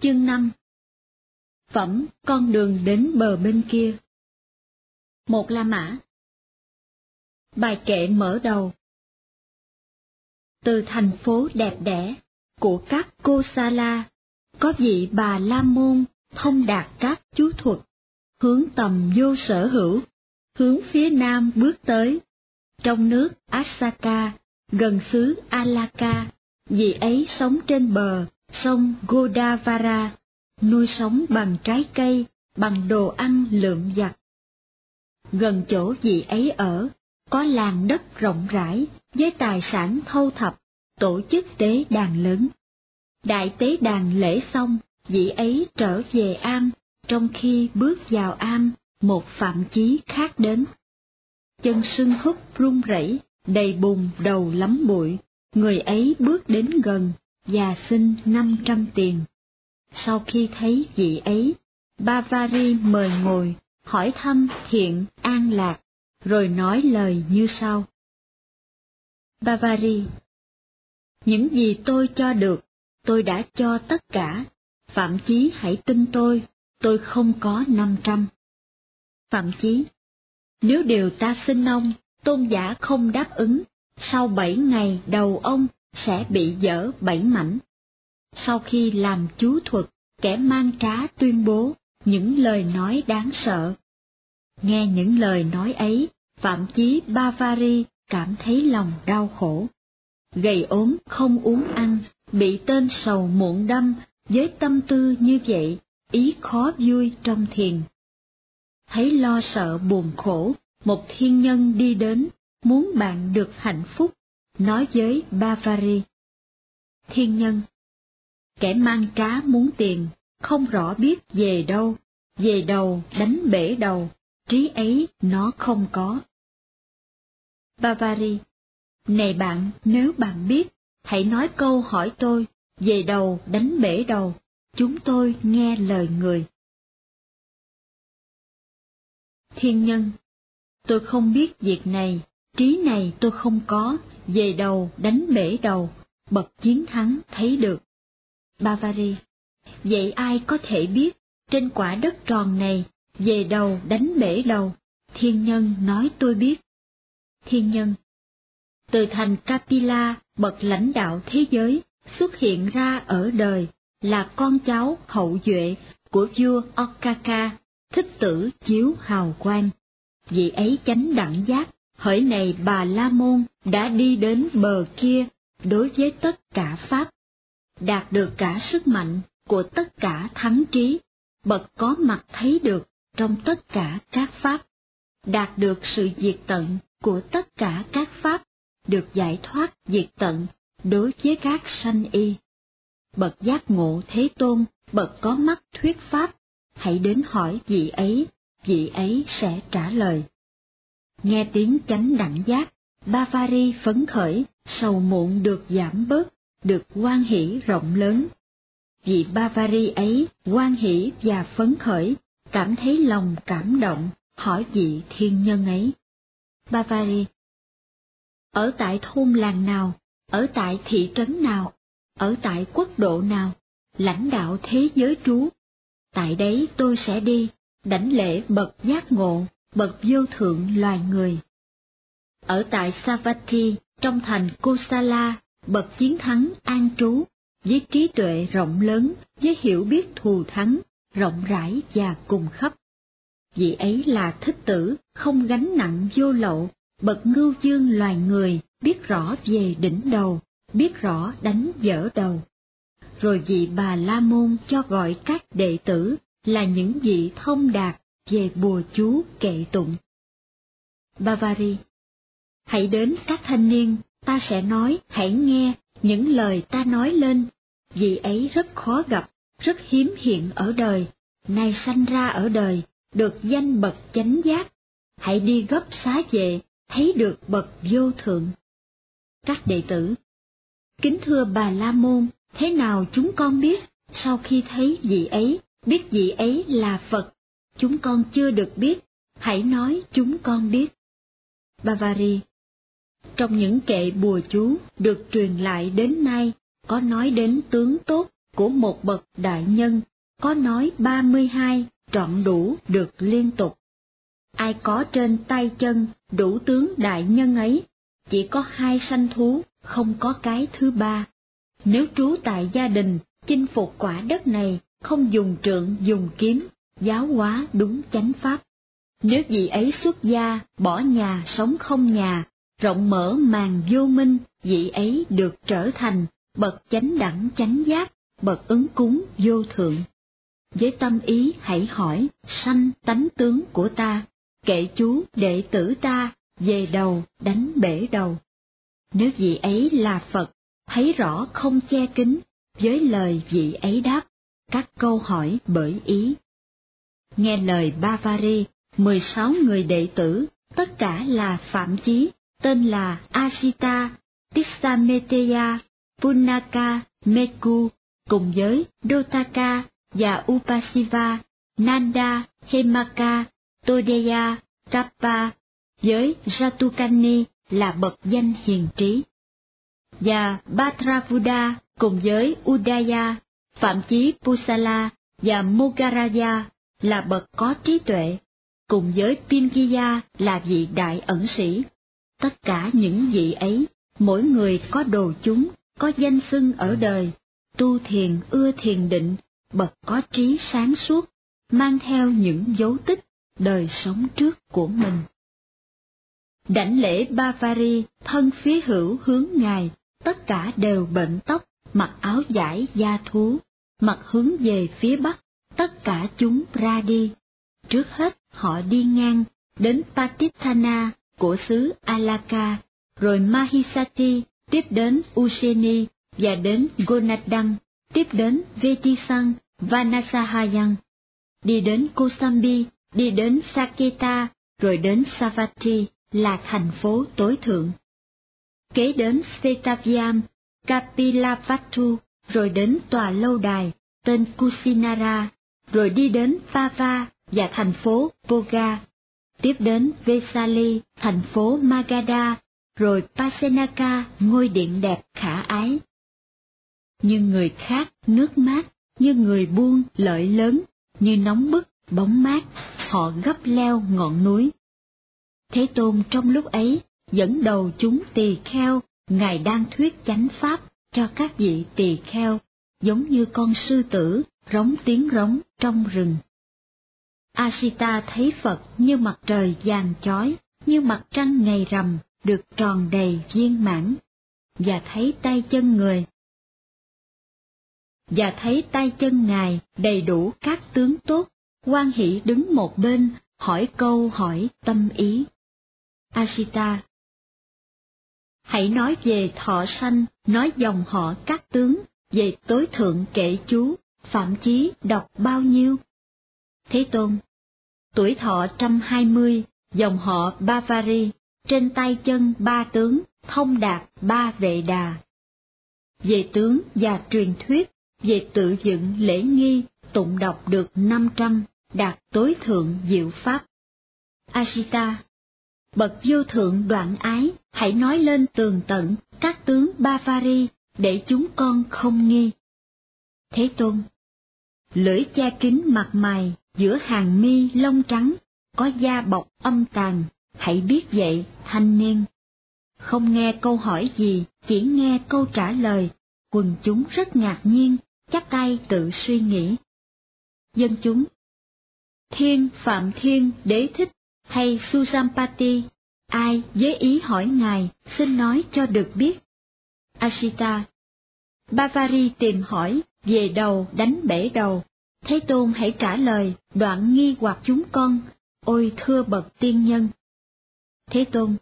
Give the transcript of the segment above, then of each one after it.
Chương 5. Phẩm con đường đến bờ bên kia. Một La Mã. Bài kệ mở đầu. Từ thành phố đẹp đẽ của các Kosala, có vị Bà La Môn thông đạt các chú thuật, hướng tầm vô sở hữu, hướng phía nam bước tới. Trong nước Asaka, gần xứ Alaka, vị ấy sống trên bờ sông Godavara, nuôi sống bằng trái cây, bằng đồ ăn lượm giặt. Gần chỗ vị ấy ở, có làng đất rộng rãi với tài sản thâu thập, tổ chức tế đàn lớn. Đại tế đàn lễ xong, vị ấy trở về am, trong khi bước vào am, một phạm chí khác đến. Chân sưng húp run rẩy, đầy bùn đầu lắm bụi, người ấy bước đến gần và xin 500 tiền. Sau khi thấy vị ấy, Bavari mời ngồi, hỏi thăm thiện an lạc, rồi nói lời như sau. Bavari: những gì tôi cho được, tôi đã cho tất cả. Phạm Chí hãy tin tôi không có 500. Phạm Chí: nếu điều ta xin ông, tôn giả không đáp ứng, sau 7 ngày đầu ông sẽ bị dở 7 mảnh. Sau khi làm chú thuật, kẻ mang trá tuyên bố những lời nói đáng sợ. Nghe những lời nói ấy, Phạm Chí Bavari cảm thấy lòng đau khổ. Gầy ốm không uống ăn, bị tên sầu muộn đâm, với tâm tư như vậy, ý khó vui trong thiền. Thấy lo sợ buồn khổ, một thiên nhân đi đến, muốn bạn được hạnh phúc, nói với Bavari. Thiên nhân: kẻ mang trá muốn tiền, không rõ biết về đầu đánh bể đầu, trí ấy nó không có. Bavari: này bạn, nếu bạn biết, hãy nói câu hỏi tôi, về đầu đánh bể đầu, chúng tôi nghe lời người. Thiên nhân: tôi không biết việc này, trí này tôi không có, về đầu đánh bể đầu, bậc chiến thắng thấy được. Bavari: vậy ai có thể biết, trên quả đất tròn này, về đầu đánh bể đầu? Thiên nhân nói tôi biết. Thiên nhân: từ thành Kapila, bậc lãnh đạo thế giới, xuất hiện ra ở đời, là con cháu hậu duệ của vua Okaka, thích tử chiếu hào quang. Vị ấy chánh đẳng giác, hỡi này Bà La Môn, đã đi đến bờ kia đối với tất cả pháp, đạt được cả sức mạnh của tất cả thắng trí, bậc có mặt thấy được trong tất cả các pháp, đạt được sự diệt tận của tất cả các pháp, được giải thoát diệt tận đối với các sanh y. Bậc giác ngộ Thế Tôn, bậc có mắt thuyết pháp, hãy đến hỏi vị ấy sẽ trả lời. Nghe tiếng chánh đẳng giác, Bavari phấn khởi, sầu muộn được giảm bớt, được hoan hỷ rộng lớn. Vị Bavari ấy hoan hỷ và phấn khởi, cảm thấy lòng cảm động, hỏi vị thiên nhân ấy. Bavari: ở tại thôn làng nào, ở tại thị trấn nào, ở tại quốc độ nào, lãnh đạo thế giới trú, tại đấy tôi sẽ đi, đảnh lễ bậc giác ngộ, bậc vô thượng loài người. Ở tại Savatthi, trong thành Kosala, bậc chiến thắng an trú, với trí tuệ rộng lớn, với hiểu biết thù thắng, rộng rãi và cùng khắp. Vị ấy là thích tử, không gánh nặng vô lậu, bậc ngưu dương loài người, biết rõ về đỉnh đầu, biết rõ đánh dở đầu. Rồi vị Bà La Môn cho gọi các đệ tử là những vị thông đạt về bùa chú kệ tụng. Bavari: hãy đến các thanh niên, ta sẽ nói, hãy nghe những lời ta nói lên. Vị ấy rất khó gặp, rất hiếm hiện ở đời, nay sanh ra ở đời, được danh bậc chánh giác. Hãy đi gấp xá về, thấy được bậc vô thượng. Các đệ tử: kính thưa Bà La Môn, thế nào chúng con biết? Sau khi thấy vị ấy, biết vị ấy là Phật, chúng con chưa được biết, hãy nói chúng con biết. Bavari: trong những kệ bùa chú được truyền lại đến nay, có nói đến tướng tốt, của một bậc đại nhân, có nói 32 trọn đủ được liên tục. Ai có trên tay chân đủ tướng đại nhân ấy, chỉ có 2 sanh thú, không có cái thứ ba. Nếu trú tại gia đình, chinh phục quả đất này, không dùng trượng dùng kiếm, giáo hóa đúng chánh pháp. Nếu vị ấy xuất gia, bỏ nhà sống không nhà, rộng mở màn vô minh, vị ấy được trở thành bậc chánh đẳng chánh giác, bậc ứng cúng vô thượng. Với tâm ý hãy hỏi sanh tánh tướng của ta, kệ chú đệ tử ta, về đầu đánh bể đầu. Nếu vị ấy là Phật, thấy rõ không che kín, với lời vị ấy đáp các câu hỏi bởi ý. Nghe lời Bavari, 16 người đệ tử, tất cả là Phạm Chí, tên là Asita, Tissameteya, Punaka, Meku, cùng với Dotaka và Upasiva, Nanda, Hemaka, Todeya, Kappa, với Jatukani là bậc danh hiền trí. Và Bhadravuda cùng với Udaya, Phạm Chí Pusala và Mogaraya là bậc có trí tuệ, cùng với Pinkiya là vị đại ẩn sĩ. Tất cả những vị ấy, mỗi người có đồ chúng, có danh xưng ở đời, tu thiền ưa thiền định, bậc có trí sáng suốt, mang theo những dấu tích đời sống trước của mình. Đảnh lễ Bavari, thân phía hữu hướng ngài, tất cả đều bệnh tóc, mặc áo vải da thú, mặt hướng về phía bắc, tất cả chúng ra đi. Trước hết họ đi ngang, đến Patithana của xứ Alaka, rồi Mahisati, tiếp đến Useni, và đến Gonadang, tiếp đến Vetisang, Vanasahayang, đi đến Kosambi, đi đến Saketa, rồi đến Savatthi, là thành phố tối thượng. Kế đến Setavyam, Kapilavatu, rồi đến tòa lâu đài, tên Kusinara, rồi đi đến Pava và thành phố Boga, tiếp đến Vesali, thành phố Magadha, rồi Pasenaka, ngôi điện đẹp khả ái. Như người khác nước mát, như người buôn lợi lớn, như nóng bức bóng mát, họ gấp leo ngọn núi. Thế Tôn trong lúc ấy dẫn đầu chúng tỳ kheo, ngài đang thuyết chánh pháp cho các vị tỳ kheo, giống như con sư tử rống tiếng rống trong rừng. Asita thấy Phật như mặt trời vàng chói, như mặt trăng ngày rằm được tròn đầy viên mãn, và thấy tay chân ngài đầy đủ các tướng tốt. Hoan hỷ đứng một bên, hỏi câu hỏi tâm ý. Asita: hãy nói về thọ sanh, nói dòng họ các tướng, về tối thượng kệ chú, Phạm Chí đọc bao nhiêu? Thế Tôn: tuổi thọ 120, dòng họ Bavari, trên tay chân 3 tướng, thông đạt 3 vệ đà. Về tướng và truyền thuyết, về tự dựng lễ nghi, tụng đọc được 500, đạt tối thượng diệu pháp. Asita: bậc vô thượng đoạn ái, hãy nói lên tường tận các tướng Bavari, để chúng con không nghi. Thế Tôn: lưỡi che kín mặt mày, giữa hàng mi lông trắng, có da bọc âm tàn, hãy biết vậy thanh niên. Không nghe câu hỏi gì, chỉ nghe câu trả lời, quần chúng rất ngạc nhiên, chắp tay tự suy nghĩ. Dân chúng: Thiên Phạm Thiên Đế Thích hay Susampati, ai với ý hỏi ngài, xin nói cho được biết. Asita: Bavari tìm hỏi, về đầu đánh bể đầu. Thế Tôn hãy trả lời, đoạn nghi hoặc chúng con, ôi thưa bậc tiên nhân. Thế Tôn: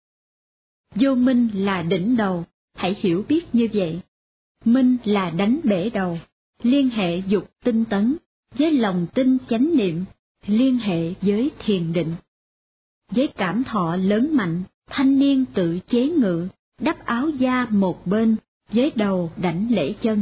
vô minh là đỉnh đầu, hãy hiểu biết như vậy. Minh là đánh bể đầu, liên hệ dục tinh tấn, với lòng tin chánh niệm, liên hệ với thiền định. Với cảm thọ lớn mạnh, thanh niên tự chế ngự, đắp áo da một bên, với đầu đảnh lễ chân.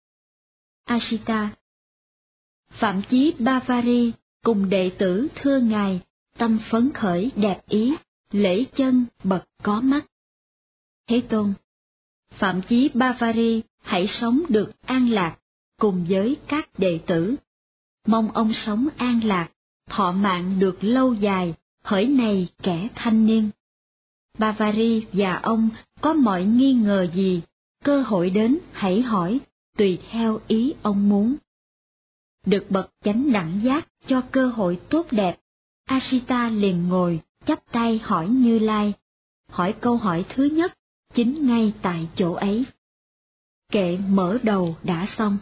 Asita: Phạm Chí Bavari cùng đệ tử thưa ngài, tâm phấn khởi đẹp ý, lễ chân bậc có mắt. Thế Tôn: Phạm Chí Bavari hãy sống được an lạc, cùng với các đệ tử. Mong ông sống an lạc, thọ mạng được lâu dài, hỡi này kẻ thanh niên. Bavary và ông có mọi nghi ngờ gì, cơ hội đến hãy hỏi, tùy theo ý ông muốn. Được bậc chánh đẳng giác cho cơ hội tốt đẹp, Asita liền ngồi, chắp tay hỏi Như Lai. Hỏi câu hỏi thứ nhất, chính ngay tại chỗ ấy. Kệ mở đầu đã xong.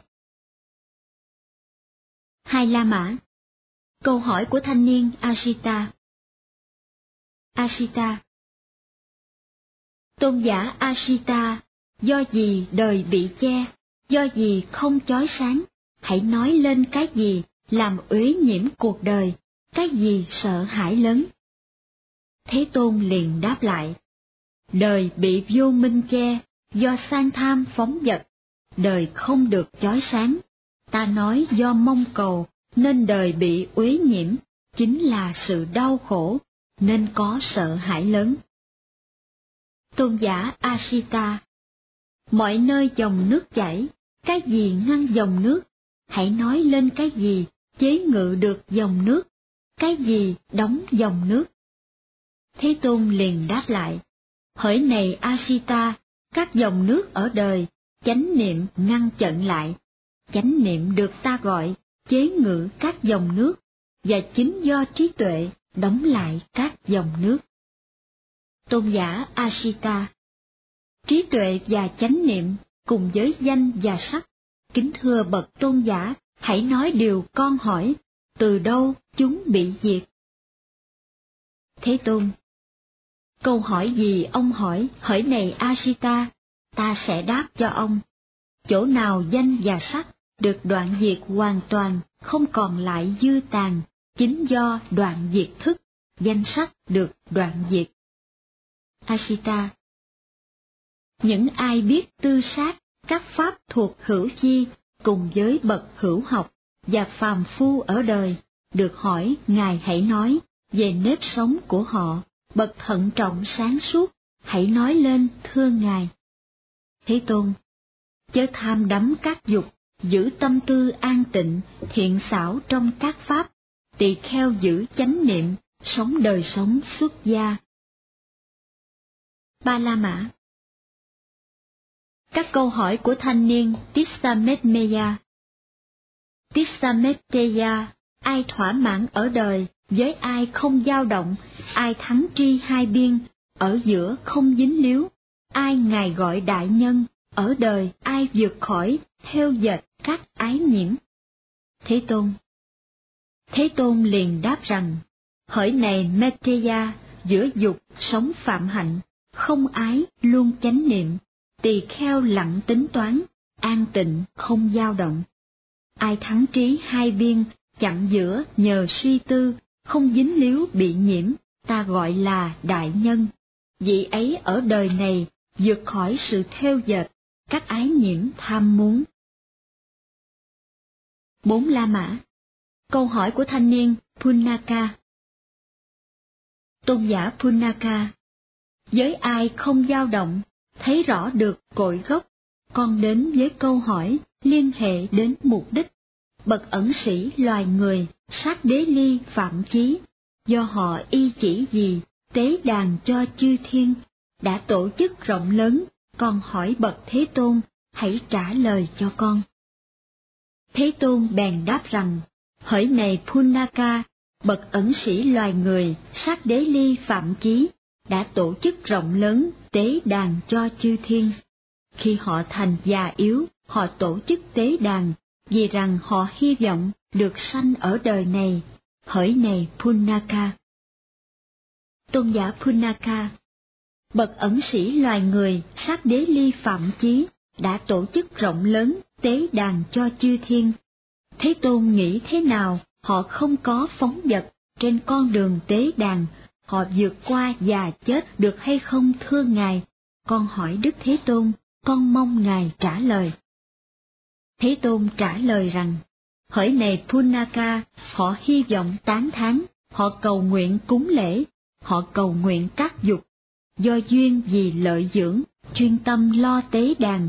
Hai La Mã. Câu hỏi của thanh niên Asita. Asita. Tôn giả Asita, do gì đời bị che, do gì không chói sáng, hãy nói lên cái gì làm uế nhiễm cuộc đời, cái gì sợ hãi lớn. Thế Tôn liền đáp lại, đời bị vô minh che, do sang tham phóng dật, đời không được chói sáng, ta nói do mong cầu, nên đời bị uế nhiễm, chính là sự đau khổ, nên có sợ hãi lớn. Tôn giả Asita, mọi nơi dòng nước chảy, cái gì ngăn dòng nước, hãy nói lên cái gì chế ngự được dòng nước, cái gì đóng dòng nước. Thế Tôn liền đáp lại, hỡi này Asita, các dòng nước ở đời, chánh niệm ngăn chặn lại, chánh niệm được ta gọi chế ngự các dòng nước, và chính do trí tuệ đóng lại các dòng nước. Tôn giả Asita, trí tuệ và chánh niệm cùng với danh và sắc, kính thưa bậc tôn giả, hãy nói điều con hỏi, từ đâu chúng bị diệt? Thế Tôn, câu hỏi gì ông hỏi, hỡi này Asita, ta sẽ đáp cho ông. Chỗ nào danh và sắc được đoạn diệt hoàn toàn, không còn lại dư tàn, chính do đoạn diệt thức, danh sắc được đoạn diệt. Asita, những ai biết tư sát các pháp thuộc hữu chi cùng với bậc hữu học và phàm phu ở đời, được hỏi Ngài hãy nói về nếp sống của họ, bậc thận trọng sáng suốt, hãy nói lên thưa Ngài. Thế Tôn, chớ tham đắm các dục, giữ tâm tư an tịnh, thiện xảo trong các pháp, tỳ kheo giữ chánh niệm, sống đời sống xuất gia. Ba La Mã. Các câu hỏi của thanh niên Tissametmeya. Tissametteya, ai thỏa mãn ở đời, với ai không dao động, ai thắng tri hai biên, ở giữa không dính líu, ai Ngài gọi đại nhân, ở đời ai vượt khỏi, theo dệt các ái nhiễm. Thế Tôn. Thế Tôn liền đáp rằng, hỡi này Metteya, giữa dục sống phạm hạnh, không ái luôn chánh niệm, tỳ kheo lặng tính toán, an tịnh không dao động. Ai thắng trí hai biên, chặn giữa nhờ suy tư, không dính líu bị nhiễm, ta gọi là đại nhân. Vị ấy ở đời này vượt khỏi sự theo dệt, các ái nhiễm tham muốn. Bốn La Mã. Câu hỏi của thanh niên Punaka. Tôn giả Punaka, với ai không dao động, thấy rõ được cội gốc, con đến với câu hỏi liên hệ đến mục đích. Bậc ẩn sĩ loài người, sát đế ly phạm chí, do họ y chỉ gì, tế đàn cho chư thiên, đã tổ chức rộng lớn, con hỏi bậc Thế Tôn, hãy trả lời cho con. Thế Tôn bèn đáp rằng, hỡi này Punaka, bậc ẩn sĩ loài người, sát đế ly phạm chí, đã tổ chức rộng lớn, tế đàn cho chư thiên. Khi họ thành già yếu, họ tổ chức tế đàn, vì rằng họ hy vọng được sanh ở đời này, hỡi này Punaka. Tôn giả Punaka, bậc ẩn sĩ loài người, sát đế ly phạm chí, đã tổ chức rộng lớn, tế đàn cho chư thiên. Thế Tôn nghĩ thế nào, họ không có phóng dật trên con đường tế đàn, họ vượt qua già chết được hay không thưa Ngài? Con hỏi Đức Thế Tôn, con mong Ngài trả lời. Thế Tôn trả lời rằng, hỡi này Punaka, họ hy vọng tán thán, họ cầu nguyện cúng lễ, họ cầu nguyện các dục, do duyên vì lợi dưỡng, chuyên tâm lo tế đàn,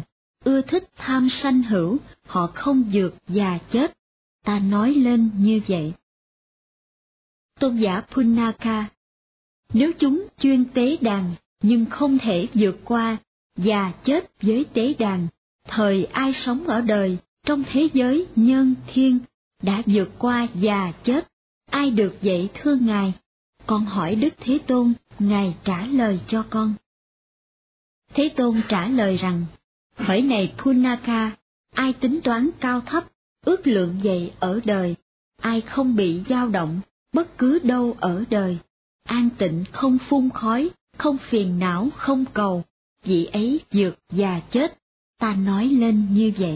ưa thích tham sanh hữu, họ không vượt già chết. Ta nói lên như vậy. Tôn giả Punaka: nếu chúng chuyên tế đàn, nhưng không thể vượt qua già chết với tế đàn, thời ai sống ở đời, trong thế giới nhân thiên, đã vượt qua già chết, ai được vậy thưa Ngài? Con hỏi Đức Thế Tôn, Ngài trả lời cho con. Thế Tôn trả lời rằng, hỡi này Punaka, ai tính toán cao thấp, ước lượng vậy ở đời, ai không bị dao động, bất cứ đâu ở đời, an tịnh không phun khói, không phiền não, không cầu, vị ấy vượt già chết, ta nói lên như vậy.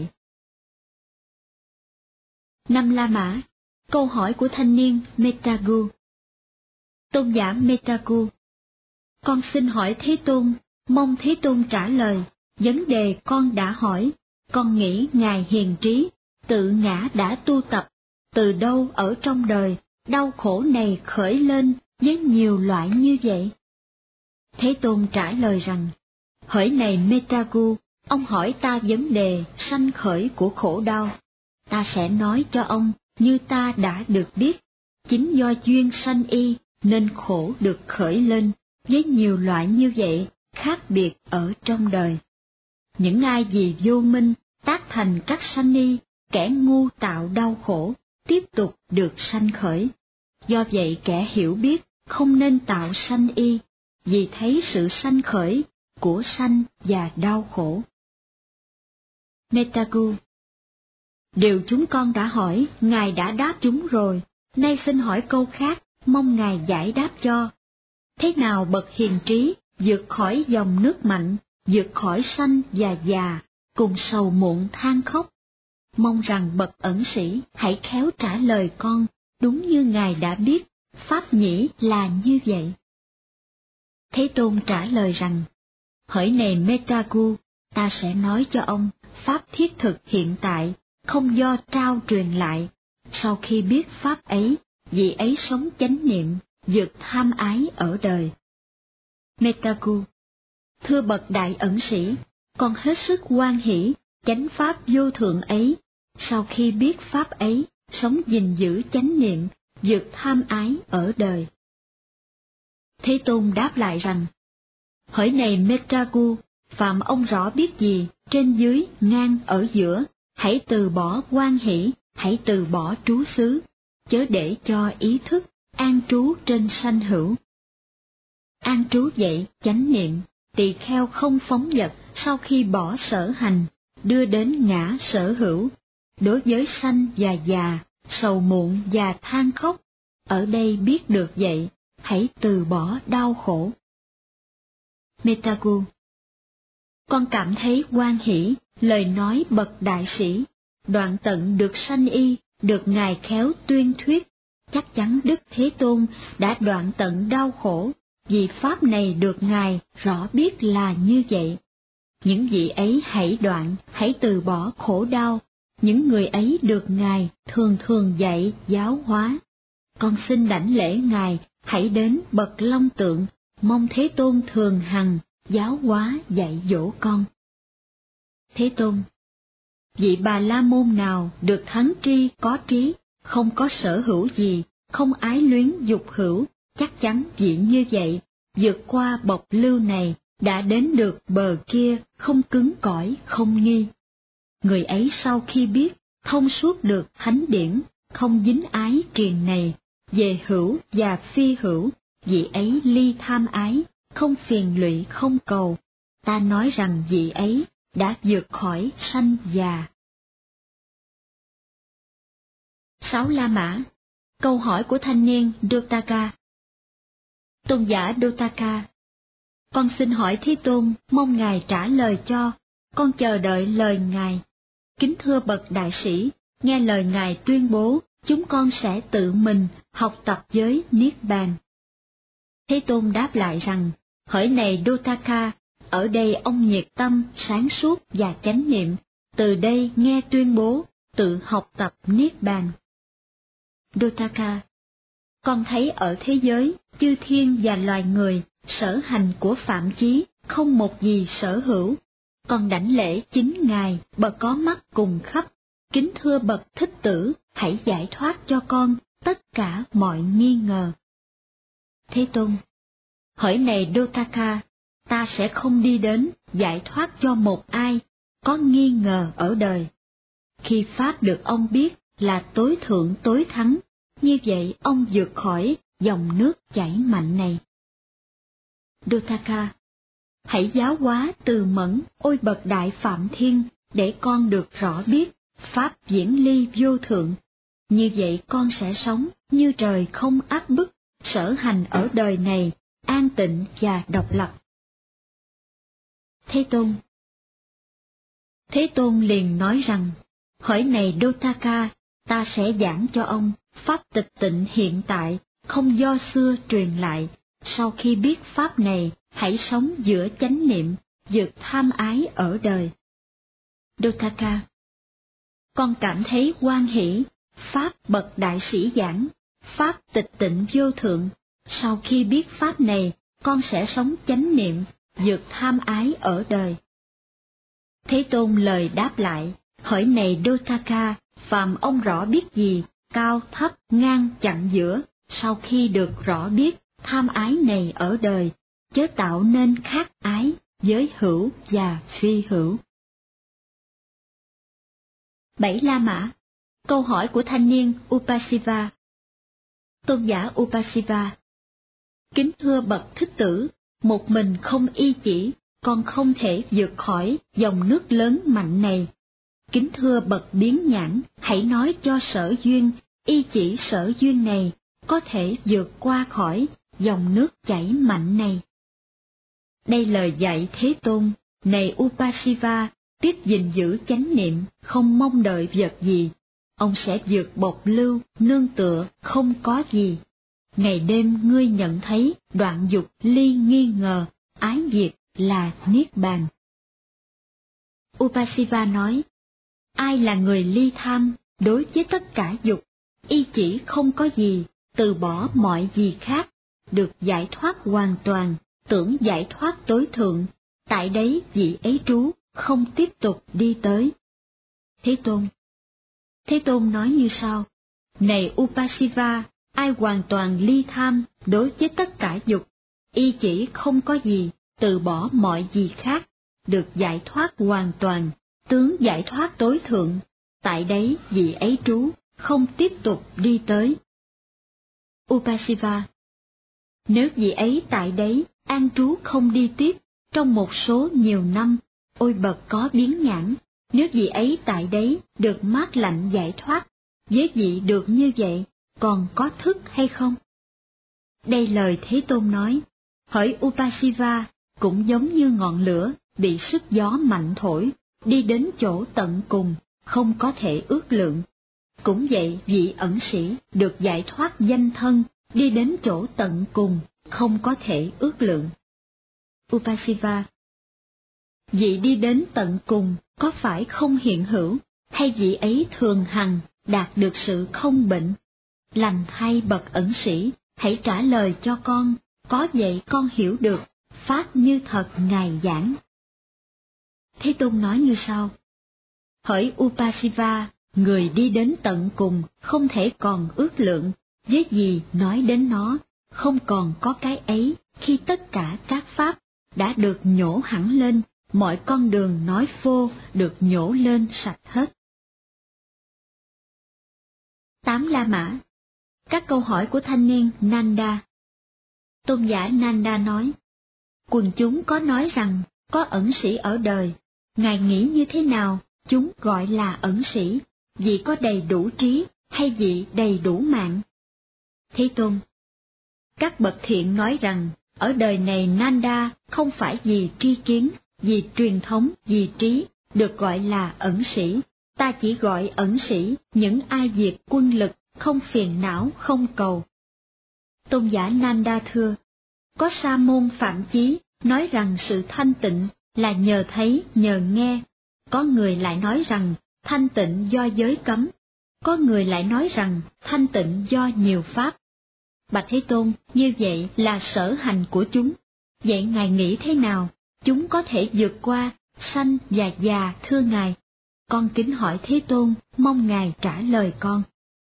Năm La Mã, câu hỏi của thanh niên Metagu. Tôn giả Metagu: con xin hỏi Thế Tôn, mong Thế Tôn trả lời, vấn đề con đã hỏi, con nghĩ Ngài hiền trí, tự ngã đã tu tập, từ đâu ở trong đời, đau khổ này khởi lên với nhiều loại như vậy? Thế Tôn trả lời rằng, hỡi này Metagu, ông hỏi ta vấn đề sanh khởi của khổ đau, ta sẽ nói cho ông như ta đã được biết, chính do duyên sanh y nên khổ được khởi lên với nhiều loại như vậy, khác biệt ở trong đời. Những ai vì vô minh tác thành các sanh y, kẻ ngu tạo đau khổ, tiếp tục được sanh khởi. Do vậy kẻ hiểu biết không nên tạo sanh y, vì thấy sự sanh khởi của sanh và đau khổ. Metagu: điều chúng con đã hỏi, Ngài đã đáp chúng rồi, nay xin hỏi câu khác, mong Ngài giải đáp cho. Thế nào bậc hiền trí, vượt khỏi dòng nước mạnh, vượt khỏi sanh và già, cùng sầu muộn than khóc? Mong rằng bậc ẩn sĩ hãy khéo trả lời con, đúng như Ngài đã biết, pháp nhĩ là như vậy. Thế Tôn trả lời rằng, hỡi này Metagu, ta sẽ nói cho ông pháp thiết thực hiện tại, không do trao truyền lại. Sau khi biết pháp ấy, vị ấy sống chánh niệm, vượt tham ái ở đời. Metagu: thưa bậc đại ẩn sĩ, con hết sức hoan hỷ chánh pháp vô thượng ấy, sau khi biết pháp ấy, sống gìn giữ chánh niệm, vượt tham ái ở đời. Thế Tôn đáp lại rằng, hỡi này Metagu, phạm ông rõ biết gì, trên dưới, ngang ở giữa, hãy từ bỏ hoan hỷ, hãy từ bỏ trú xứ, chớ để cho ý thức an trú trên sanh hữu. An trú vậy chánh niệm, tỳ kheo không phóng dật sau khi bỏ sở hành, đưa đến ngã sở hữu. Đối với sanh và già, sầu muộn và than khóc, ở đây biết được vậy, hãy từ bỏ đau khổ. Metagu: con cảm thấy hoan hỷ, lời nói bậc đại sĩ, đoạn tận được sanh y, được Ngài khéo tuyên thuyết, chắc chắn Đức Thế Tôn đã đoạn tận đau khổ, vì pháp này được Ngài rõ biết là như vậy. Những vị ấy hãy đoạn, hãy từ bỏ khổ đau, những người ấy được Ngài thường thường dạy giáo hóa. Con xin đảnh lễ Ngài, hãy đến bậc Long Tượng, mong Thế Tôn thường hằng giáo hóa dạy dỗ con. Thế Tôn: vị Bà La Môn nào được thắng tri có trí, không có sở hữu gì, không ái luyến dục hữu, chắc chắn vị như vậy, vượt qua bộc lưu này, đã đến được bờ kia, không cứng cỏi, không nghi. Người ấy sau khi biết, thông suốt được thánh điển, không dính ái triền này, về hữu và phi hữu, vị ấy ly tham ái, không phiền lụy không cầu. Ta nói rằng vị ấy đã vượt khỏi sanh già. 6 La Mã, câu hỏi của thanh niên Dotaka. Tôn giả Dotaka: con xin hỏi Thế Tôn, mong Ngài trả lời cho, con chờ đợi lời Ngài. Kính thưa bậc đại sĩ, nghe lời Ngài tuyên bố, chúng con sẽ tự mình học tập giới Niết Bàn. Thế Tôn đáp lại rằng, hỡi này Dotaka, ở đây ông nhiệt tâm, sáng suốt và chánh niệm, từ đây nghe tuyên bố, tự học tập Niết Bàn. Dotaka: con thấy ở thế giới, chư thiên và loài người, sở hành của phạm chí, không một gì sở hữu. con đảnh lễ chính Ngài bậc có mắt cùng khắp, kính thưa bậc Thích Tử, hãy giải thoát cho con tất cả mọi nghi ngờ. Thế Tôn: Hỡi này Đotaka, ta sẽ không đi đến giải thoát cho một ai có nghi ngờ ở đời. Khi Pháp được ông biết là tối thượng tối thắng, như vậy ông vượt khỏi dòng nước chảy mạnh này. Đotaka: Hãy giáo hóa từ mẫn, ôi bậc đại Phạm Thiên, để con được rõ biết Pháp diễn ly vô thượng. Như vậy con sẽ sống như trời không áp bức, sở hành ở đời này, an tịnh và độc lập. Thế Tôn liền nói rằng: Hỡi này Đotaka, ta sẽ giảng cho ông Pháp tịch tịnh hiện tại, không do xưa truyền lại. Sau khi biết Pháp này, hãy sống giữa chánh niệm, vượt tham ái ở đời. Đotaka: Con cảm thấy hoan hỷ, Pháp bậc đại sĩ giảng, Pháp tịch tịnh vô thượng. Sau khi biết Pháp này, con sẽ sống chánh niệm, vượt tham ái ở đời. Thế Tôn lời đáp lại: Hỡi này Đotaka, phàm ông rõ biết gì, cao thấp ngang chặn giữa, sau khi được rõ biết tham ái này ở đời, chớ tạo nên khác ái, giới hữu và phi hữu. 7 La Mã. Câu hỏi của thanh niên Upasiva. Tôn giả Upasiva: Kính thưa bậc Thích Tử, một mình không y chỉ, con không thể vượt khỏi dòng nước lớn mạnh này. Kính thưa bậc Biến Nhãn, hãy nói cho sở duyên, y chỉ sở duyên này, có thể vượt qua khỏi dòng nước chảy mạnh này. Đây lời dạy Thế Tôn: Này Upasiva, biết gìn giữ chánh niệm, không mong đợi vật gì. Ông sẽ vượt bộc lưu, nương tựa, không có gì. Ngày đêm ngươi nhận thấy đoạn dục ly nghi ngờ, ái diệt là niết bàn. Upasiva nói: Ai là người ly tham, đối với tất cả dục, y chỉ không có gì, từ bỏ mọi gì khác, được giải thoát hoàn toàn, tưởng giải thoát tối thượng, tại đấy vị ấy trú, không tiếp tục đi tới. Thế Tôn nói như sau: Này Upasiva, ai hoàn toàn ly tham, đối với tất cả dục, y chỉ không có gì, từ bỏ mọi gì khác, được giải thoát hoàn toàn, tướng giải thoát tối thượng, tại đấy vị ấy trú, không tiếp tục đi tới. Upasiva: Nếu vị ấy tại đấy an trú không đi tiếp, trong một số nhiều năm, ôi bậc có Biến Nhãn, nếu vị ấy tại đấy được mát lạnh giải thoát, với vị được như vậy, còn có thức hay không? Đây lời Thế Tôn nói: Hỡi Upasiva, cũng giống như ngọn lửa bị sức gió mạnh thổi, đi đến chỗ tận cùng, không có thể ước lượng. Cũng vậy, vị ẩn sĩ được giải thoát danh thân, đi đến chỗ tận cùng, không có thể ước lượng. Upasiva: Vị đi đến tận cùng có phải không hiện hữu, hay vị ấy thường hằng đạt được sự không bệnh? Lành thay bậc ẩn sĩ, hãy trả lời cho con, có vậy con hiểu được Pháp như thật Ngài giảng. Thế Tôn nói như sau: Hỡi Upasiva, người đi đến tận cùng không thể còn ước lượng, với gì nói đến nó, không còn có cái ấy khi tất cả các Pháp đã được nhổ hẳn lên, mọi con đường nói phô được nhổ lên sạch hết. 8 La Mã. Các câu hỏi của thanh niên Nanda. Tôn giả Nanda nói: Quần chúng có nói rằng có ẩn sĩ ở đời, Ngài nghĩ như thế nào chúng gọi là ẩn sĩ, vị có đầy đủ trí hay vị đầy đủ mạng? Thế Tôn: Các bậc thiện nói rằng, ở đời này Nanda không phải vì tri kiến, vì truyền thống, vì trí, được gọi là ẩn sĩ. Ta chỉ gọi ẩn sĩ những ai diệt quân lực, không phiền não, không cầu. Tôn giả Nanda thưa: Có sa môn Phạm Chí nói rằng sự thanh tịnh là nhờ thấy, nhờ nghe. Có người lại nói rằng thanh tịnh do giới cấm. Có người lại nói rằng thanh tịnh do nhiều pháp. Bạch Thế Tôn, như vậy là sở hành của chúng. Vậy Ngài nghĩ thế nào? Chúng có thể vượt qua sanh và già thưa Ngài. Con kính hỏi Thế Tôn, mong Ngài trả lời con.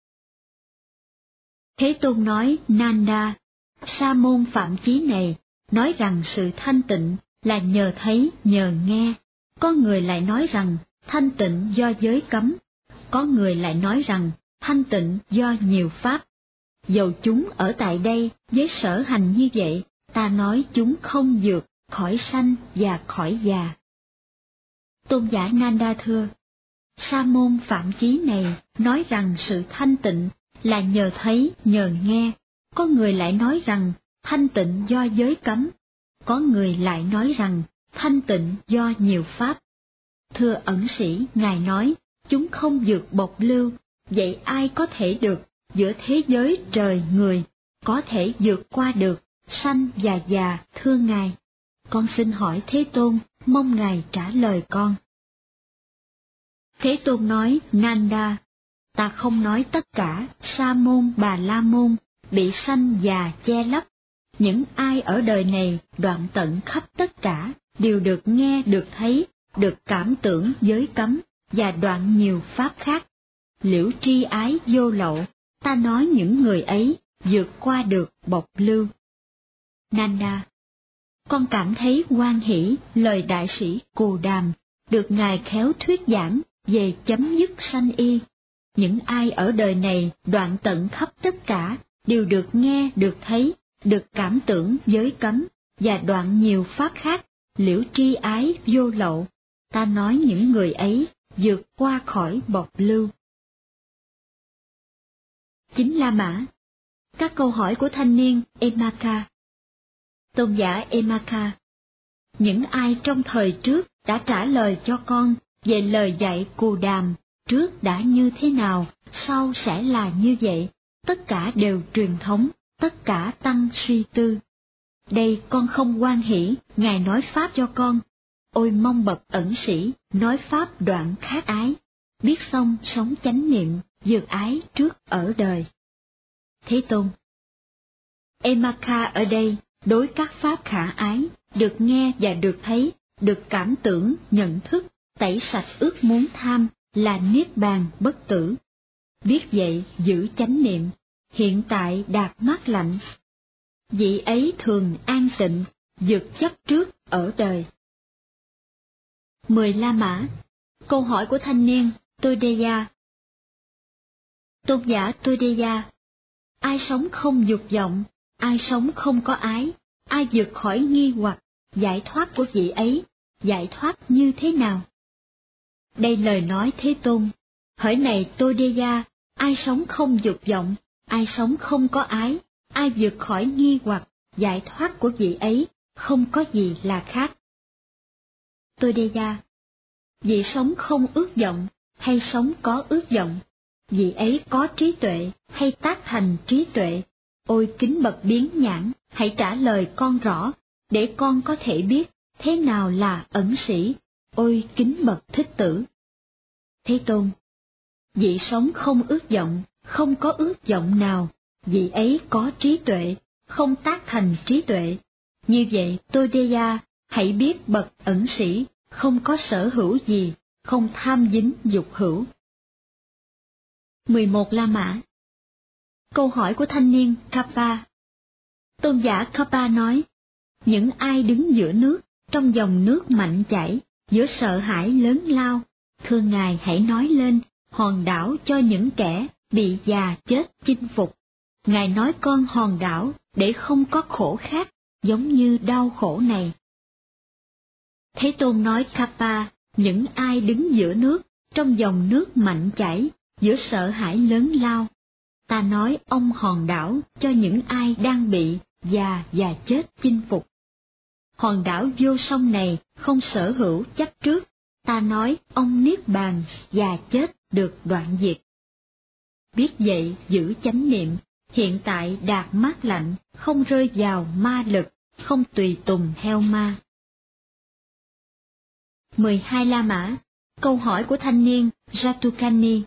Thế Tôn nói, Nanda, sa môn phạm chí này, nói rằng sự thanh tịnh là nhờ thấy, nhờ nghe. Có người lại nói rằng thanh tịnh do giới cấm, có người lại nói rằng thanh tịnh do nhiều pháp. Dầu chúng ở tại đây với sở hành như vậy, ta nói chúng không vượt khỏi sanh và khỏi già. Tôn giả Nanda thưa, sa môn phạm chí này nói rằng sự thanh tịnh là nhờ thấy, nhờ nghe. Có người lại nói rằng thanh tịnh do giới cấm, có người lại nói rằng thanh tịnh do nhiều pháp. Thưa ẩn sĩ, Ngài nói, chúng không vượt bộc lưu, vậy ai có thể được giữa thế giới trời người, có thể vượt qua được sanh và già thưa Ngài? Con xin hỏi Thế Tôn, mong Ngài trả lời con. Thế Tôn nói, Nanda, ta không nói tất cả sa môn bà la môn bị sanh già che lấp. Những ai ở đời này đoạn tận khắp tất cả đều được nghe, được thấy, được cảm tưởng giới cấm và đoạn nhiều pháp khác. Liễu tri ái vô lậu, ta nói những người ấy vượt qua được bộc lưu. Nanda, con cảm thấy hoan hỷ lời đại sĩ Cù Đàm được Ngài khéo thuyết giảng về chấm dứt sanh y. Những ai ở đời này đoạn tận khắp tất cả đều được nghe, được thấy, được cảm tưởng giới cấm và đoạn nhiều pháp khác. Liễu tri ái vô lậu, ta nói những người ấy vượt qua khỏi bộc lưu. Chính La Mã. Các câu hỏi của thanh niên Emaka. Tôn giả Emaka, những ai trong thời trước đã trả lời cho con về lời dạy Cù Đàm, trước đã như thế nào, sau sẽ là như vậy, tất cả đều truyền thống, tất cả tăng suy tư. Đây con không hoan hỷ, Ngài nói pháp cho con. Ôi mong bậc ẩn sĩ, nói pháp đoạn khát ái, biết xong sống chánh niệm, vượt ái trước ở đời. Thế Tôn. Emaka ở đây, đối các pháp khả ái, được nghe và được thấy, được cảm tưởng, nhận thức, tẩy sạch ước muốn tham, là niết bàn bất tử. Biết vậy giữ chánh niệm, hiện tại đạt mát lạnh. Vị ấy thường an tịnh, vượt chấp trước ở đời. 10 La Mã. Câu hỏi của thanh niên Todeya. Tôn giả Todeya, ai sống không dục vọng, ai sống không có ái, ai vượt khỏi nghi hoặc, giải thoát của vị ấy, giải thoát như thế nào? Đây lời nói Thế Tôn. Hỡi này Todeya, ai sống không dục vọng, ai sống không có ái, ai vượt khỏi nghi hoặc, giải thoát của vị ấy, không có gì là khác. Todeya, vị sống không ước vọng, hay sống có ước vọng, vị ấy có trí tuệ, hay tác thành trí tuệ? Ôi kính bậc biến nhãn, hãy trả lời con rõ, để con có thể biết thế nào là ẩn sĩ. Ôi kính bậc Thích Tử. Thế Tôn, vị sống không ước vọng, không có ước vọng nào, vị ấy có trí tuệ, không tác thành trí tuệ. Như vậy Todeya, hãy biết bậc ẩn sĩ, không có sở hữu gì, không tham dính dục hữu. 11 La Mã. Câu hỏi của thanh niên Kappa. Tôn giả Kappa nói, những ai đứng giữa nước, trong dòng nước mạnh chảy, giữa sợ hãi lớn lao, thưa Ngài hãy nói lên, hòn đảo cho những kẻ bị già chết chinh phục. Ngài nói con hòn đảo để không có khổ khác, giống như đau khổ này. Thế Tôn nói Kappa, những ai đứng giữa nước, trong dòng nước mạnh chảy, giữa sợ hãi lớn lao. Ta nói ông hòn đảo cho những ai đang bị già và chết chinh phục. Hòn đảo vô song này không sở hữu chấp trước, ta nói ông niết bàn già chết được đoạn diệt. Biết vậy giữ chánh niệm, hiện tại đạt mát lạnh, không rơi vào ma lực, không tùy tùng theo ma. 12 La Mã. Câu hỏi của thanh niên Jatukani.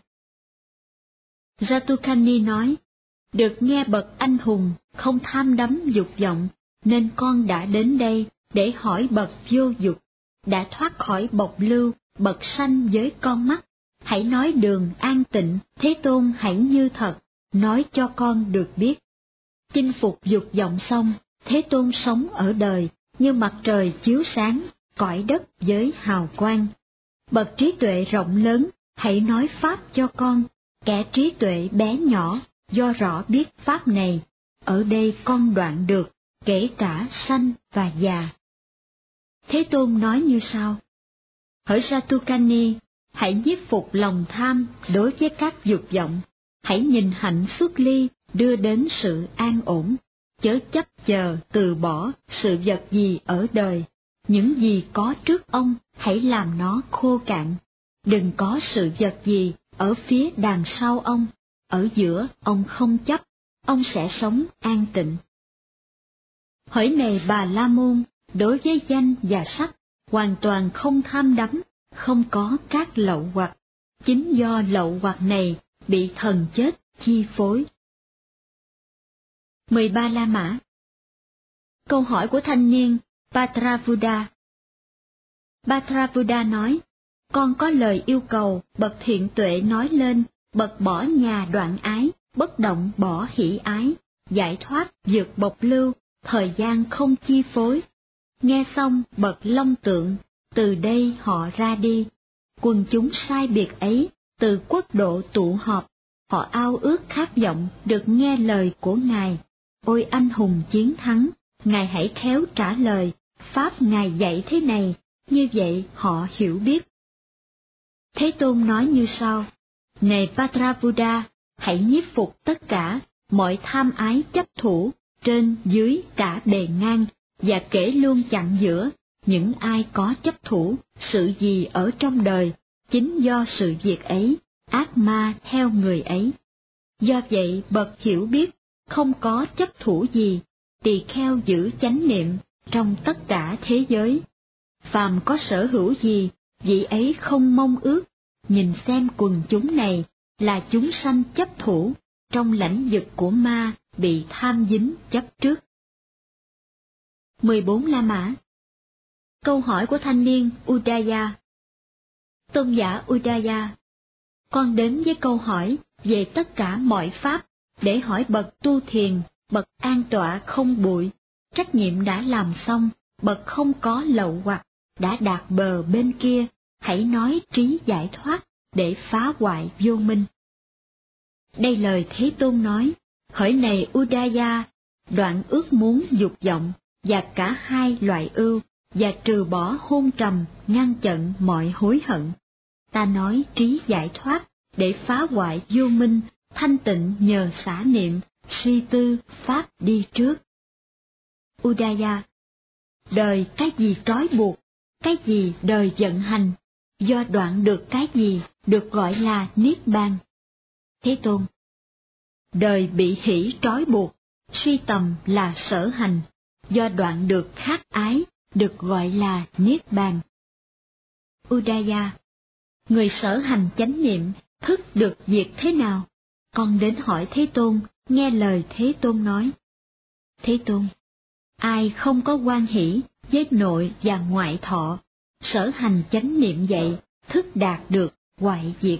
Jatukani nói, được nghe bậc anh hùng, không tham đắm dục vọng, nên con đã đến đây để hỏi bậc vô dục. đã thoát khỏi bộc lưu, bậc sanh với con mắt. Hãy nói đường an tịnh, Thế Tôn hãy như thật, nói cho con được biết. Chinh phục dục vọng xong, Thế Tôn sống ở đời, như mặt trời chiếu sáng, cõi đất với hào quang. Bậc trí tuệ rộng lớn, hãy nói Pháp cho con, kẻ trí tuệ bé nhỏ, do rõ biết Pháp này, ở đây con đoạn được, kể cả sanh và già. Thế Tôn nói như sau: Hỡi Satukani, hãy nhiếp phục lòng tham đối với các dục vọng, hãy nhìn hạnh xuất ly đưa đến sự an ổn, chớ chấp chờ từ bỏ sự vật gì ở đời, những gì có trước ông hãy làm nó khô cạn, đừng có sự vật gì ở phía đằng sau ông, ở giữa ông không chấp, ông sẽ sống an tịnh. Hỡi này Bà La Môn, đối với danh và sắc, hoàn toàn không tham đắm, không có các lậu hoặc, chính do lậu hoặc này bị thần chết chi phối. 13 La Mã. Câu hỏi của thanh niên Bhadravuda. Bhadravuda nói, con có lời yêu cầu, bậc thiện tuệ nói lên, bậc bỏ nhà đoạn ái, bất động bỏ hỷ ái, giải thoát vượt bộc lưu, thời gian không chi phối. Nghe xong bậc long tượng, từ đây họ ra đi. Quần chúng sai biệt ấy, từ quốc độ tụ họp, họ ao ước khát vọng được nghe lời của Ngài. Ôi anh hùng chiến thắng, Ngài hãy khéo trả lời, Pháp Ngài dạy thế này, như vậy họ hiểu biết. Thế Tôn nói như sau: Này Bhadravuda, hãy nhiếp phục tất cả, mọi tham ái chấp thủ, trên dưới cả bề ngang, và kể luôn chặn giữa, những ai có chấp thủ, sự gì ở trong đời, chính do sự việc ấy, ác ma theo người ấy. Do vậy bậc hiểu biết, không có chấp thủ gì, tỳ kheo giữ chánh niệm trong tất cả thế giới. Phàm có sở hữu gì, vị ấy không mong ước, nhìn xem quần chúng này là chúng sanh chấp thủ, trong lãnh vực của ma bị tham dính chấp trước. 14 La Mã. Câu hỏi của thanh niên Udaya. Tôn giả Udaya, con đến với câu hỏi về tất cả mọi pháp, để hỏi bậc tu thiền, bậc an tọa không bụi, trách nhiệm đã làm xong, bậc không có lậu hoặc, đã đạt bờ bên kia, hãy nói trí giải thoát, để phá hoại vô minh. Đây lời Thế Tôn nói, hỡi này Udaya, đoạn ước muốn dục vọng, và cả hai loại ưu, và trừ bỏ hôn trầm, ngăn chặn mọi hối hận. Ta nói trí giải thoát, để phá hoại vô minh, thanh tịnh nhờ xả niệm, suy tư, pháp đi trước. Udaya, đời cái gì trói buộc, cái gì đời vận hành, do đoạn được cái gì được gọi là Niết Bàn. Thế Tôn, đời bị hỷ trói buộc, suy tầm là sở hành, do đoạn được khát ái, được gọi là Niết Bàn. Udaya, người sở hành chánh niệm, thức được diệt thế nào? Con đến hỏi Thế Tôn, nghe lời Thế Tôn nói. Thế Tôn, ai không có hoan hỷ với nội và ngoại thọ, sở hành chánh niệm vậy, thức đạt được hoại diệt.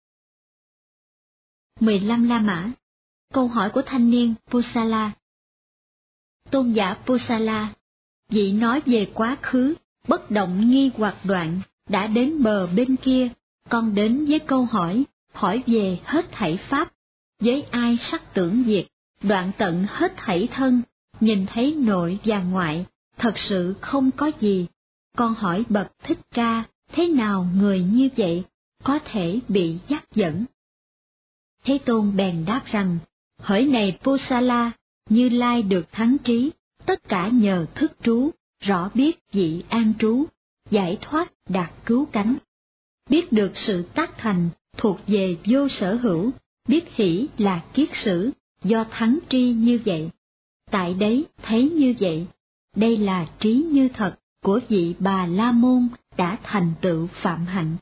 15 La Mã. Câu hỏi của thanh niên Pusala. Tôn giả Pusala, vị nói về quá khứ, bất động nghi hoặc đoạn, đã đến bờ bên kia, con đến với câu hỏi về hết thảy pháp, với ai sắc tưởng diệt, đoạn tận hết thảy thân, nhìn thấy nội và ngoại, thật sự không có gì. Con hỏi bậc Thích Ca, thế nào người như vậy có thể bị dắt dẫn? Thế Tôn bèn đáp rằng, hỡi này Pusala, Như Lai được thắng trí, tất cả nhờ thức trú, rõ biết vị an trú, giải thoát đạt cứu cánh. Biết được sự tác thành, thuộc về vô sở hữu, biết hỷ là kiết sử, do thắng tri như vậy. Tại đấy thấy như vậy, đây là trí như thật của vị Bà La Môn đã thành tựu phạm hạnh.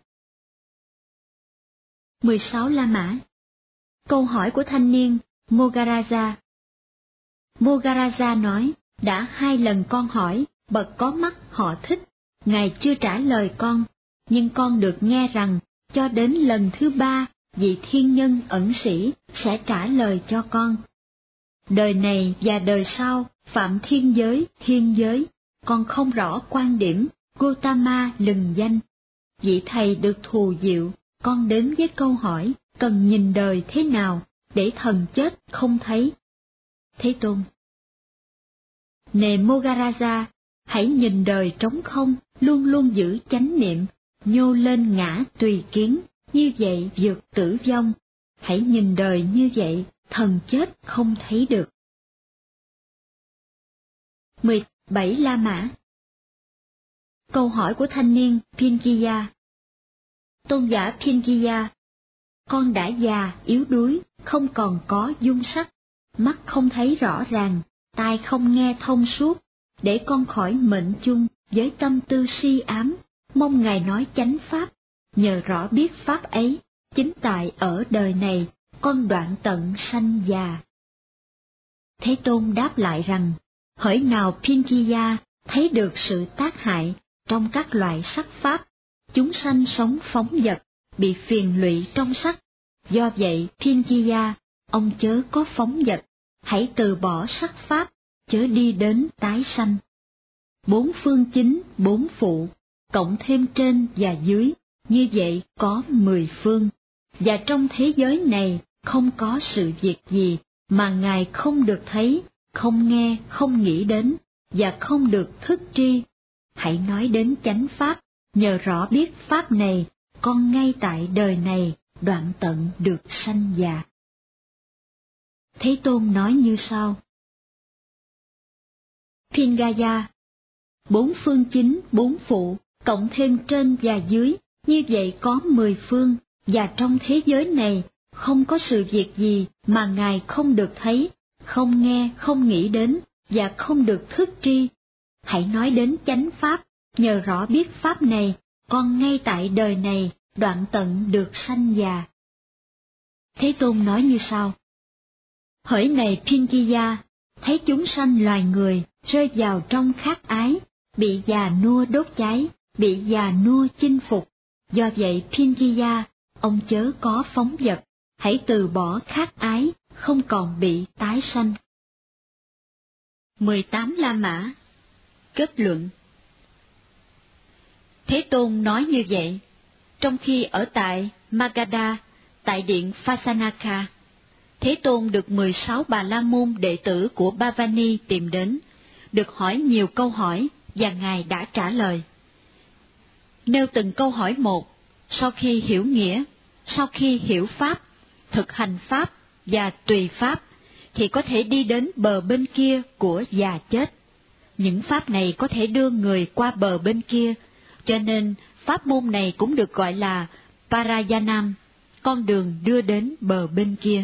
16 La Mã. Câu hỏi của thanh niên Mogaraja. Mogaraja nói, đã 2 lần con hỏi, bậc có mắt họ thích, Ngài chưa trả lời con, nhưng con được nghe rằng cho đến lần thứ 3, vị thiên nhân ẩn sĩ sẽ trả lời cho con. Đời này và đời sau, phạm thiên giới, con không rõ quan điểm, Gautama lừng danh. Vị thầy được thù diệu, con đến với câu hỏi, cần nhìn đời thế nào, để thần chết không thấy. Thế Tôn: Nề Mogaraja, hãy nhìn đời trống không, luôn luôn giữ chánh niệm, nhô lên ngã tùy kiến, như vậy vượt tử vong. Hãy nhìn đời như vậy, thần chết không thấy được. 17 La Mã. Câu hỏi của thanh niên Pinkiya: Tôn giả Pinkiya, con đã già, yếu đuối, không còn có dung sắc, mắt không thấy rõ ràng, tai không nghe thông suốt, để con khỏi mệnh chung với tâm tư si ám, mong Ngài nói chánh pháp, nhờ rõ biết pháp ấy, chính tại ở đời này, con đoạn tận sanh già. Thế Tôn đáp lại rằng, hỡi nào Pinkiya thấy được sự tác hại trong các loại sắc pháp, chúng sanh sống phóng dật, bị phiền lụy trong sắc. Do vậy Pinkiya, ông chớ có phóng dật, hãy từ bỏ sắc pháp, chớ đi đến tái sanh. 4 phương chính, 4 phụ, cộng thêm trên và dưới, như vậy có 10 phương. Và trong thế giới này không có sự việc gì mà Ngài không được thấy, không nghe, không nghĩ đến, và không được thức tri. Hãy nói đến chánh pháp, nhờ rõ biết pháp này, con ngay tại đời này đoạn tận được sanh già. Thế Tôn nói như sau: Pingaya, 4 phương chính, 4 phụ, cộng thêm trên và dưới, như vậy có 10 phương, và trong thế giới này không có sự việc gì mà Ngài không được thấy, không nghe, không nghĩ đến, và không được thức tri. Hãy nói đến chánh pháp, nhờ rõ biết pháp này, con ngay tại đời này đoạn tận được sanh già. Thế Tôn nói như sau: hỡi này Pinkiya, thấy chúng sanh loài người rơi vào trong khát ái, bị già nua đốt cháy, bị già nua chinh phục. Do vậy Pinkiya, ông chớ có phóng dật, hãy từ bỏ khát ái, không còn bị tái sanh. 18 La Mã. Kết luận. Thế Tôn nói như vậy, trong khi ở tại Magadha, tại điện Phasanaka, Thế Tôn được 16 Bà La Môn đệ tử của Bhavani tìm đến, được hỏi nhiều câu hỏi và Ngài đã trả lời. Nêu từng câu hỏi một, sau khi hiểu nghĩa, sau khi hiểu pháp, thực hành pháp và tùy pháp, thì có thể đi đến bờ bên kia của già chết. Những pháp này có thể đưa người qua bờ bên kia, cho nên pháp môn này cũng được gọi là Parayanam, con đường đưa đến bờ bên kia.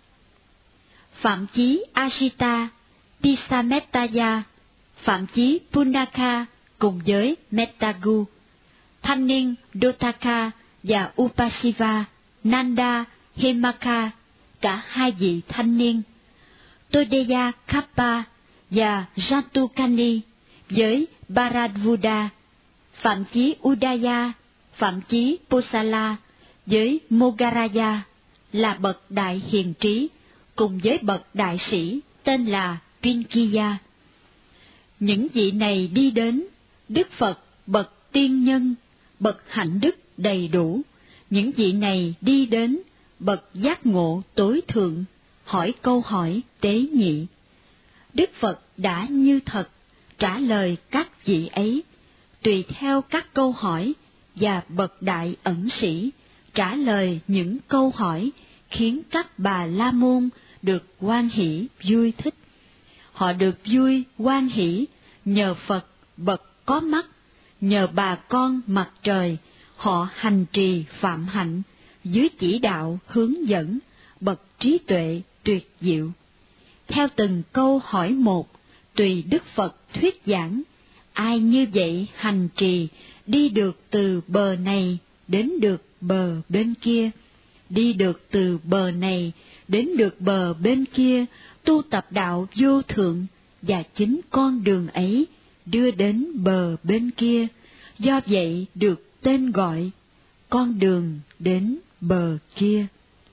Phạm chí Ashita, Tisamettaya, phạm chí Punaka cùng với Mettagu, thanh niên Dotaka và Upasiva, Nanda, Hemaka, cả hai vị thanh niên, Todeya Kappa và Jatukani với Bharadvuda, phạm chí Udaya, phạm chí Posala với Mogaraya là bậc đại hiền trí, cùng với bậc đại sĩ tên là Pinkiya. Những vị này đi đến, Đức Phật bậc tiên nhân, bậc hạnh đức đầy đủ, những vị này đi đến, bậc giác ngộ tối thượng, hỏi câu hỏi tế nhị. Đức Phật đã như thật trả lời các vị ấy, tùy theo các câu hỏi, và bậc đại ẩn sĩ trả lời những câu hỏi khiến các Bà La Môn được hoan hỷ vui thích. Họ được vui hoan hỷ nhờ Phật bậc có mắt, nhờ bà con mặt trời, họ hành trì phạm hạnh dưới chỉ đạo hướng dẫn bậc trí tuệ tuyệt diệu. Theo từng câu hỏi một, tùy Đức Phật thuyết giảng, ai như vậy hành trì đi được từ bờ này đến được bờ bên kia, đi được từ bờ này đến được bờ bên kia, tu tập đạo vô thượng, và chính con đường ấy đưa đến bờ bên kia, do vậy được tên gọi con đường đến bờ kia.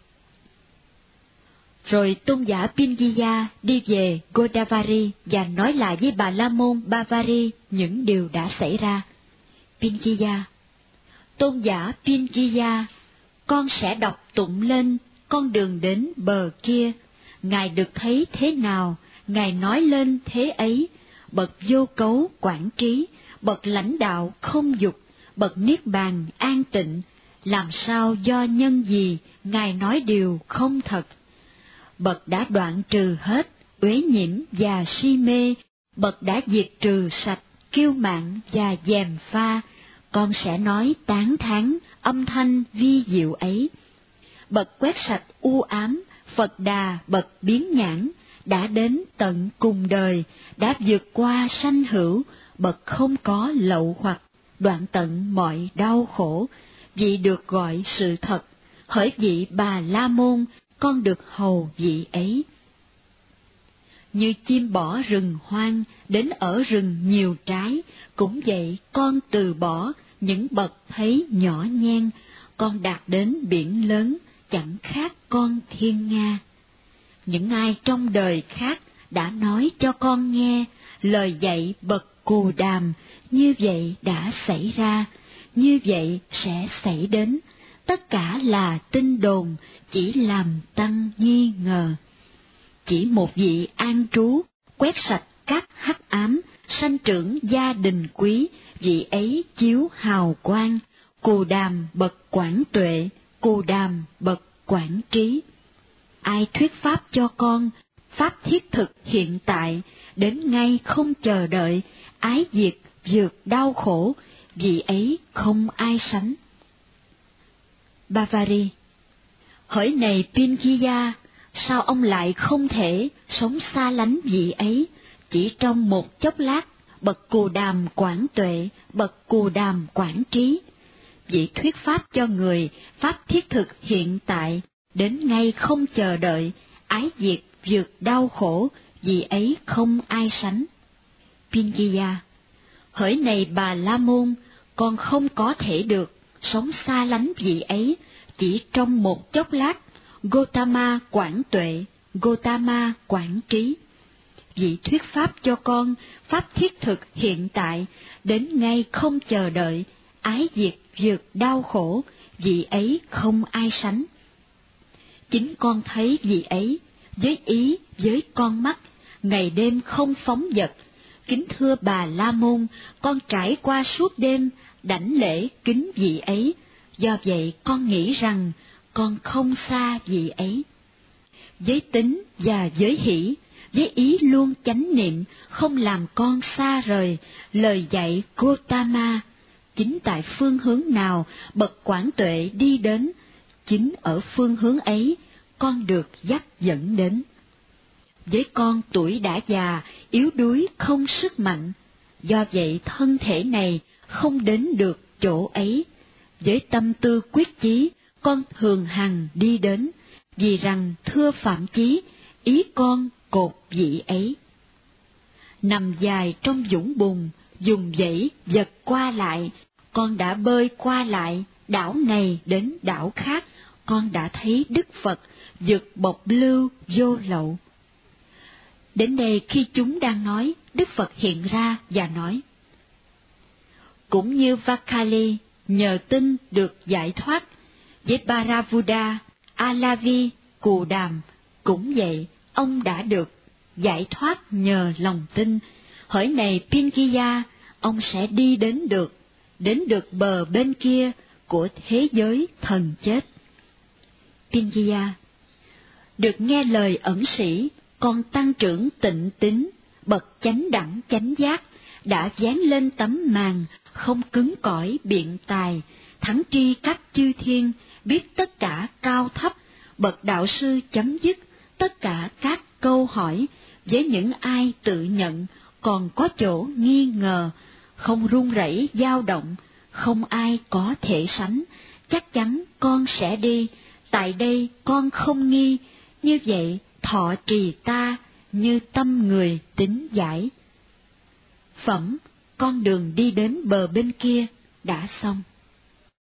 Rồi tôn giả Pingiya đi về Godavari và nói lại với Bà La Môn Bavari những điều đã xảy ra. Pingiya: tôn giả Pingiya, con sẽ đọc tụng lên con đường đến bờ kia. Ngài được thấy thế nào, Ngài nói lên thế ấy. Bậc vô cấu quản trí, bậc lãnh đạo không dục, bậc niết bàn an tịnh, làm sao do nhân gì Ngài nói điều không thật. Bậc đã đoạn trừ hết uế nhiễm và si mê, bậc đã diệt trừ sạch kiêu mạn và gièm pha, con sẽ nói tán thán âm thanh vi diệu ấy. Bậc quét sạch u ám, Phật Đà bậc biến nhãn, đã đến tận cùng đời, đã vượt qua sanh hữu, bậc không có lậu hoặc, đoạn tận mọi đau khổ, vị được gọi sự thật, hỡi vị Bà La Môn, con được hầu vị ấy. Như chim bỏ rừng hoang, đến ở rừng nhiều trái, cũng vậy con từ bỏ những bậc thấy nhỏ nhen, con đạt đến biển lớn, chẳng khác con thiên nga. Những ai trong đời khác đã nói cho con nghe, lời dạy bậc Cù Đàm, như vậy đã xảy ra, như vậy sẽ xảy đến, tất cả là tin đồn, chỉ làm tăng nghi ngờ. Chỉ một vị an trú, quét sạch các hắc ám, sanh trưởng gia đình quý, vị ấy chiếu hào quang, Cù Đàm bậc quảng tuệ, Cù Đàm bậc quảng trí. Ai thuyết pháp cho con, pháp thiết thực hiện tại, đến ngay không chờ đợi, ái diệt vượt đau khổ, vị ấy không ai sánh. Bavari: hỡi này Pingiya, sao ông lại không thể sống xa lánh vị ấy? Chỉ trong một chốc lát, bậc Cù Đàm quảng tuệ, bậc Cù Đàm quảng trí, vị thuyết pháp cho người, pháp thiết thực hiện tại, đến ngay không chờ đợi, ái diệt vượt đau khổ, vì ấy không ai sánh. Pingiya: hỡi này Bà La Môn, con không có thể được sống xa lánh vị ấy, chỉ trong một chốc lát. Gotama quảng tuệ, Gotama quảng trí, vị thuyết pháp cho con, pháp thiết thực hiện tại, đến ngay không chờ đợi, ái diệt vượt đau khổ, vị ấy không ai sánh. Chính con thấy vị ấy, với ý, với con mắt, ngày đêm không phóng dật. Kính thưa Bà La Môn, con trải qua suốt đêm, đảnh lễ kính vị ấy, do vậy con nghĩ rằng con không xa vị ấy. Với tính và với hỷ, với ý luôn chánh niệm, không làm con xa rời lời dạy Gotama. Chính tại phương hướng nào bậc quảng tuệ đi đến, chính ở phương hướng ấy con được dắt dẫn đến. Với con tuổi đã già, yếu đuối không sức mạnh, do vậy thân thể này không đến được chỗ ấy. Với tâm tư quyết chí, con thường hằng đi đến, vì rằng thưa Phạm Chí, ý con cột vị ấy. Nằm dài trong vũng bùn, dùng dãy giật qua lại, con đã bơi qua lại, đảo này đến đảo khác, con đã thấy Đức Phật vượt bộc lưu vô lậu. Đến đây khi chúng đang nói, Đức Phật hiện ra và nói: cũng như Vakali nhờ tin được giải thoát, với Paravuda, Alavi, Cù Đàm, cũng vậy, ông đã được giải thoát nhờ lòng tin. Hỡi này Pingiya, ông sẽ đi đến được bờ bên kia của thế giới thần chết. Pingiya: được nghe lời ẩn sĩ, con tăng trưởng tịnh tín, bậc chánh đẳng chánh giác, đã dán lên tấm màn, không cứng cỏi biện tài, thắng tri các chư thiên, biết tất cả cao thấp, bậc đạo sư chấm dứt tất cả các câu hỏi, với những ai tự nhận còn có chỗ nghi ngờ, không run rẩy dao động, không ai có thể sánh, chắc chắn con sẽ đi, tại đây con không nghi, như vậy thọ trì ta như tâm người tín giải. Phẩm con đường đi đến bờ bên kia. đã xong.